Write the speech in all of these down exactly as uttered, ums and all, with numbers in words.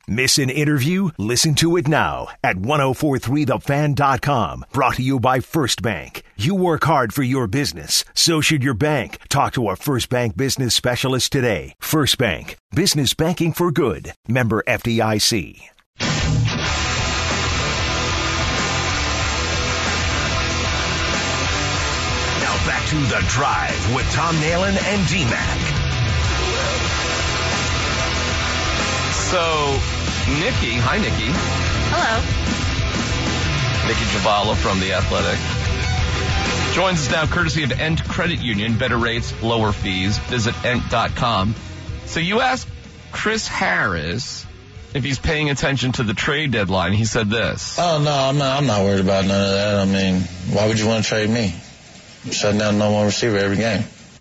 Miss an interview? Listen to it now at ten forty-three the fan dot com. Brought to you by First Bank. You work hard for your business. So should your bank. Talk to a First Bank business specialist today. First Bank. Business banking for good. Member F D I C. Now back to The Drive with Tom Nalen and D-Mac. So, Nikki, hi Nikki. Hello. Nikki Javala from The Athletic. Joins us now courtesy of Ent Credit Union. Better rates, lower fees. Visit ent dot com. So you asked Chris Harris if he's paying attention to the trade deadline. He said this. Oh, no, I'm not, I'm not worried about none of that. I mean, why would you want to trade me? I'm shutting down no one receiver every game.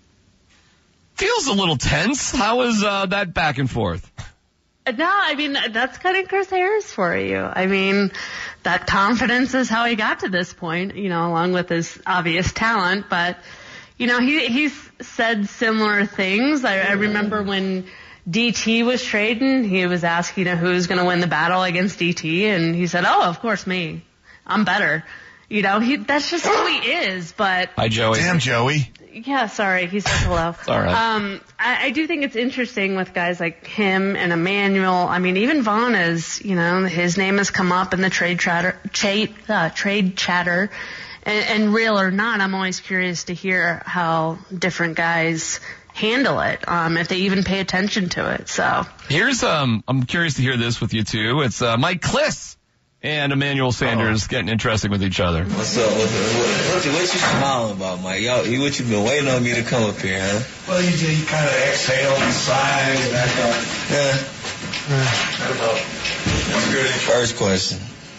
Feels a little tense. How is uh, that back and forth? No, I mean, that's kind of Chris Harris for you. I mean, that confidence is how he got to this point, you know, along with his obvious talent. But, you know, he he's said similar things. I, I remember when D T was trading, he was asking, you know, who's going to win the battle against D T, and he said, oh, of course me. I'm better. You know, he that's just who he is. But hi, Joey. Damn, Joey. Yeah, sorry. He says hello. It's all right. Um, I, I do think it's interesting with guys like him and Emmanuel. I mean, even Vaughn is, you know, his name has come up in the trade chatter, cha- uh, trade chatter. And, and real or not, I'm always curious to hear how different guys handle it, um, if they even pay attention to it. So here's, um, I'm curious to hear this with you too. It's uh, Mike Kliss and Emmanuel Sanders oh. getting interesting with each other. What's up? What, what, what you smiling about, Mike? Y'all, you, what you been waiting on me to come up here, huh? Well, you did. You kind of exhale and sigh and back up. Yeah. I don't know. That's good. First question.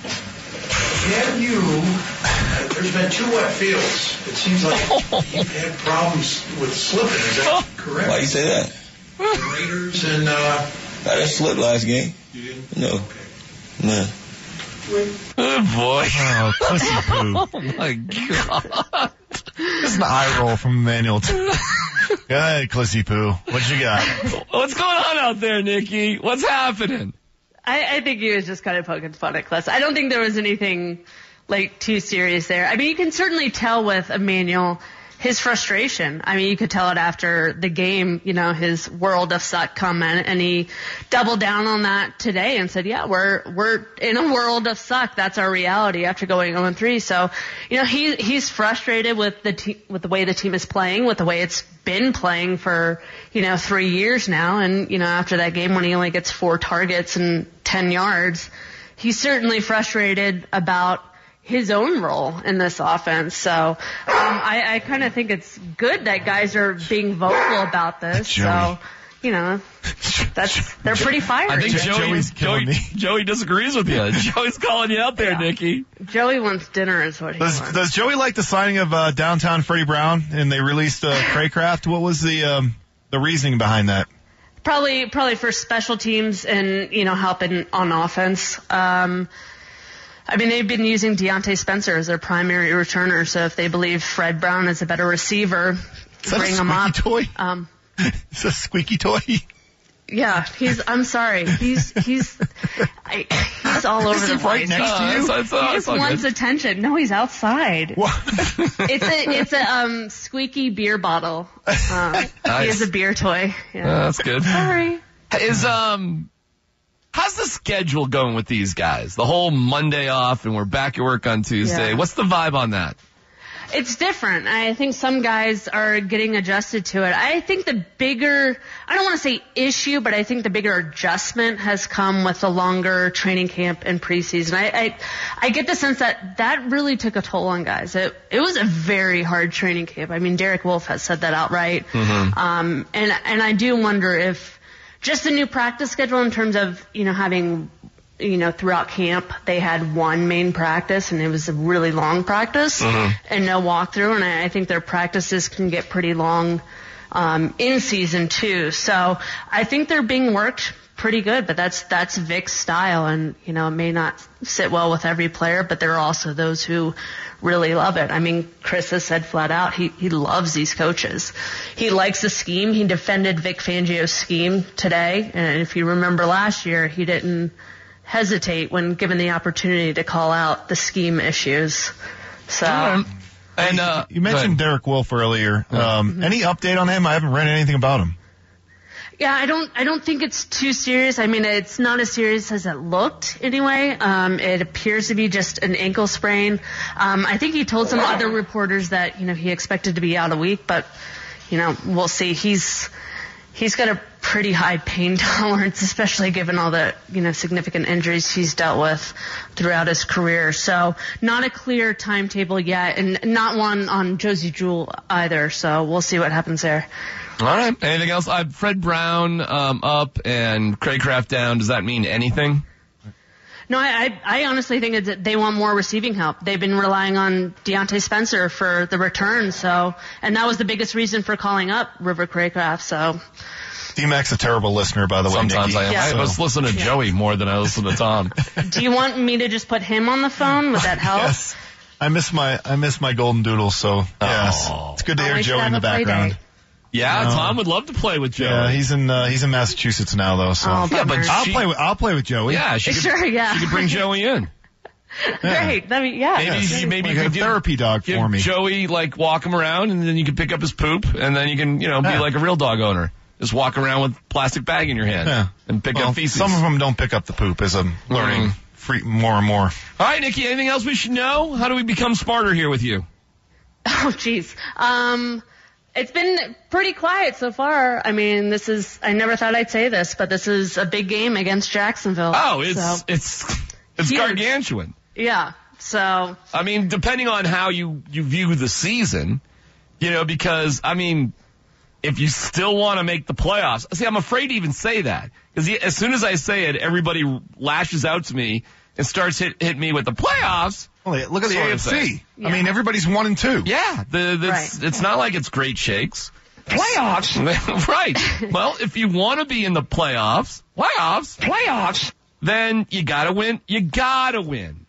Can you, there's been two wet fields. It seems like you've had problems with slipping. Is that correct? Why you say that? The Raiders and, uh... I didn't slip last game. You didn't? No. Okay. No. Good boy. Oh, pussy poo. Oh, my God. This is an eye roll from Emmanuel. Go ahead, Clissy Poo. What you got? What's going on out there, Nikki? What's happening? I, I think he was just kind of poking fun at Kliss. I don't think there was anything, like, too serious there. I mean, you can certainly tell with Emmanuel his frustration. I mean, you could tell it after the game, you know, his world of suck comment, and he doubled down on that today and said, yeah, we're, we're in a world of suck. That's our reality after going oh and three. So, you know, he, he's frustrated with the te- with the way the team is playing, with the way it's been playing for, you know, three years now. And, you know, after that game when he only gets four targets and ten yards, he's certainly frustrated about his own role in this offense. So um, I, I kind of think it's good that guys are being vocal about this. Joey. So, you know, that's they're pretty fiery. I think Joey, Joey's killing Joey, me. Joey disagrees with you. Joey's calling you out there, Yeah. Nikki. Joey wants dinner is what he Does, wants. does Joey like the signing of uh, downtown Freddie Brown and they released uh, Craycraft? What was the um, the reasoning behind that? Probably, probably for special teams and, you know, helping on offense. Um, I mean, they've been using Deontay Spencer as their primary returner, so if they believe Fred Brown is a better receiver, Is that bring a him up. squeaky toy? Um, Is that a squeaky toy? yeah, he's, I'm sorry, he's, he's, I, he's all over Is the he right place. next to you? It's, it's, uh, He it's just all wants good. attention. No, he's outside. What? It's a, it's a, um, squeaky beer bottle. Uh, He Nice. has a beer toy. Yeah. Uh, that's good. Sorry. Is, um, how's the schedule going with these guys? The whole Monday off and we're back at work on Tuesday. Yeah. What's the vibe on that? It's different. I think some guys are getting adjusted to it. I think the bigger, I don't want to say issue, but I think the bigger adjustment has come with the longer training camp and preseason. I, I, I get the sense that that really took a toll on guys. It, it was a very hard training camp. I mean, Derek Wolfe has said that outright. Mm-hmm. Um, and, and I do wonder if just the new practice schedule in terms of, you know, having, you know, throughout camp, they had one main practice, and it was a really long practice mm-hmm. and no walkthrough. And I, I think their practices can get pretty long um, in season too. So I think they're being worked pretty good, but that's that's Vic's style, and you know it may not sit well with every player, but there are also those who really love it. I mean, Chris has said flat out he he loves these coaches. He likes the scheme. He defended Vic Fangio's scheme today, and if you remember last year, he didn't hesitate when given the opportunity to call out the scheme issues. So. Um, and uh, you mentioned Derek Wolfe earlier. Um, mm-hmm. Any update on him? I haven't read anything about him. Yeah, I don't. I don't think it's too serious. I mean, it's not as serious as it looked anyway. Um, it appears to be just an ankle sprain. Um, I think he told some other reporters that you know he expected to be out a week, but you know we'll see. He's he's got a pretty high pain tolerance, especially given all the you know significant injuries he's dealt with throughout his career. So not a clear timetable yet, and not one on Josie Jewell either. So we'll see what happens there. All right. Anything else? Uh, Fred Brown um, up and Craycraft down. Does that mean anything? No, I, I, I honestly think it's that they want more receiving help. They've been relying on Deontay Spencer for the return, so and that was the biggest reason for calling up River Craycraft. So. D-Mac's a terrible listener, by the way. Sometimes Nikki. I am. Yeah. I was listening to yeah. Joey more than I listen to Tom. Do you want me to just put him on the phone? Would that help? Yes. I miss my I miss my golden doodle. So yes, oh. it's good to Oh, hear we should Joey in the have a play background. date. Yeah, No. Tom would love to play with Joey. Yeah, he's in uh, he's in Massachusetts now though. So Oh, Yeah, but bummer. I'll she- play with I'll play with Joey. Yeah, she could, Sure, yeah. she could bring Joey in. Great. I mean, yeah. Maybe Yes. you, maybe Like you a could give, therapy dog give for me. Joey like walk him around, and then you can pick up his poop, and then you can you know be Yeah. like a real dog owner. Just walk around with a plastic bag in your hand Yeah. and pick Well, up feces. some of them don't pick up the poop as I'm learning Mm. free, more and more. All right, Nikki. Anything else we should know? How do we become smarter here with you? Oh, jeez. Um, it's been pretty quiet so far. I mean, this is, I never thought I'd say this, but this is a big game against Jacksonville. Oh, it's So, it's it's Huge. gargantuan. yeah. So, I mean, depending on how you, you view the season, you know, because, I mean, if you still want to make the playoffs, see, I'm afraid to even say that. Because as soon as I say it, everybody lashes out to me and starts hit, hit me with the playoffs. Well, look at the Sort A of F thing. C. Yeah. I mean, everybody's one and two. Yeah, the, the, Right. it's, it's not like it's great shakes. Playoffs? Right. Well, if you want to be in the playoffs, playoffs, Playoffs? then you got to win. You got to win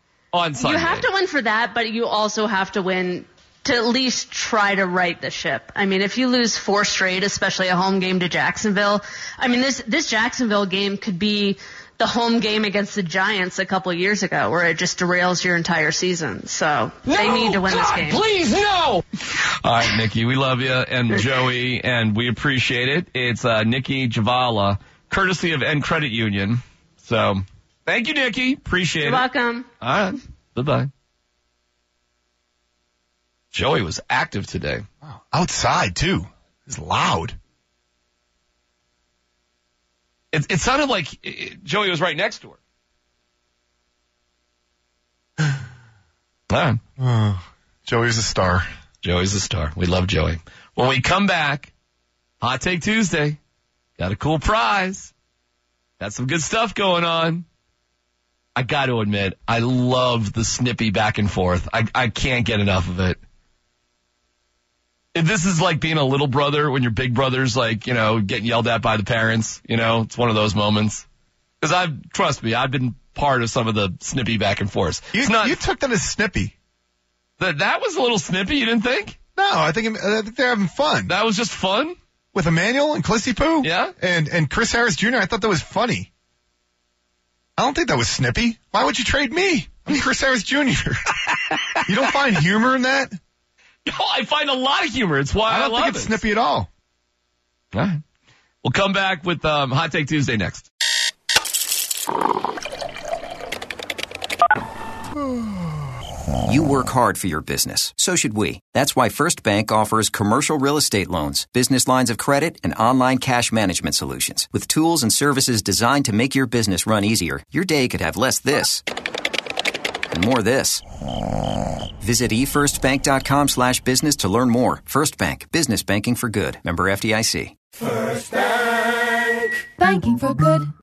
on Sunday. you have to win for that, but you also have to win to at least try to right the ship. I mean, if you lose four straight, especially a home game to Jacksonville, I mean, this, this Jacksonville game could be the home game against the Giants a couple of years ago where it just derails your entire season. So they need to win this game. Please, no! All right, Nikki, we love you, and Joey, and we appreciate it. It's uh, Nikki Javala, courtesy of End Credit Union. So, thank you, Nikki. Appreciate You're it. welcome. All right. Bye-bye. Joey was active today. Wow. Outside too. It's loud. It, it sounded like it, Joey was right next to her. All right. Oh, Joey's a star. Joey's a star. We love Joey. When we come back, Hot Take Tuesday. Got a cool prize. Got some good stuff going on. I got to admit, I love the snippy back and forth. I, I can't get enough of it. This is like being a little brother when your big brother's like, you know, getting yelled at by the parents. You know, it's one of those moments. Because I've, trust me, I've been part of some of the snippy back and forth. You, It's not, you took that as snippy. that, that was a little snippy, you didn't think? No, I think, I think they're having fun. That was just fun? With Emmanuel and Clissy Poo. Yeah. And, and Chris Harris Junior I thought that was funny. I don't think that was snippy. Why would you trade me? I'm Chris Harris Junior You don't find humor in that? No, I find a lot of humor. It's why I, I don't love think it's it. snippy at all. All right. We'll come back with um, Hot Take Tuesday next. You work hard for your business. So should we. That's why First Bank offers commercial real estate loans, business lines of credit, and online cash management solutions. With tools and services designed to make your business run easier, your day could have less this and more this. Visit e first bank dot com slash business to learn more. First Bank. Business banking for good. Member F D I C. First Bank. Banking for good.